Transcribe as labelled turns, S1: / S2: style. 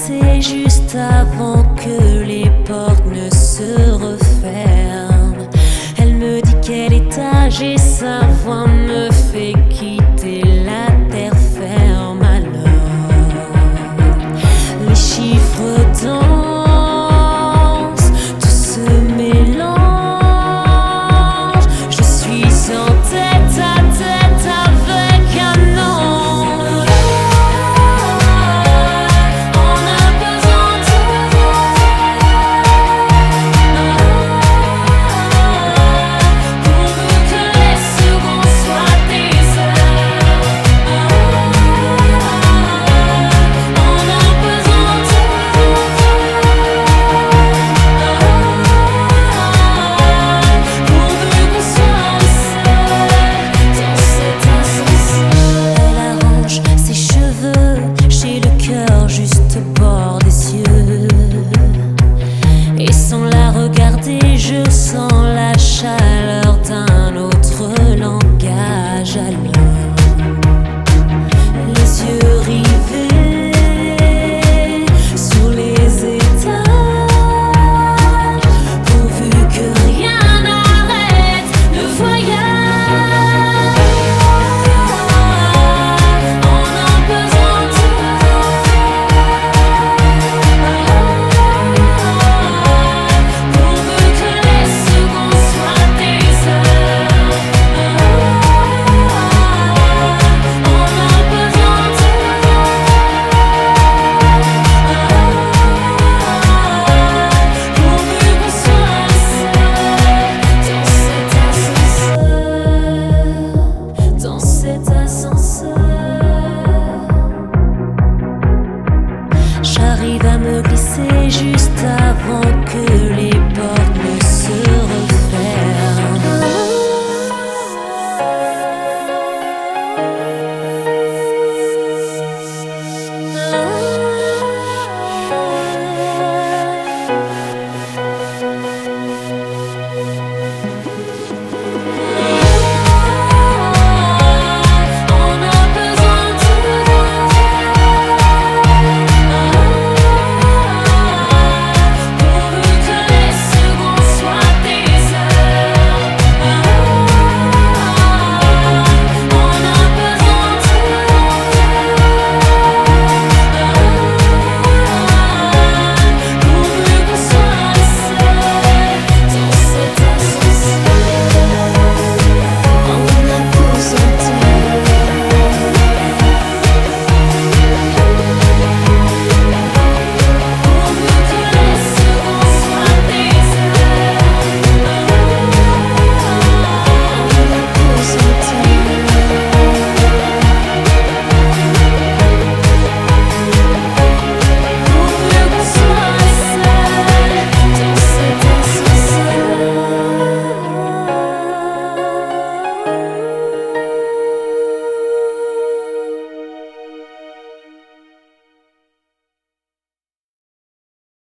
S1: C'est juste avant que les portes ne se referment. Elle me dit quel est âgé, sa voix me fait quitter la terre ferme. Alors, les chiffres dansent, tout se mélange. Je suis en tête à tête avec un ange. On a besoin de pourvu que les secondes soient des heures. On a besoin de pourvu qu'on soit seul dans cet insensé. Elle arrange ses cheveux, j'ai le cœur juste au bord des yeux. Et sans la regarder, je sens la chaleur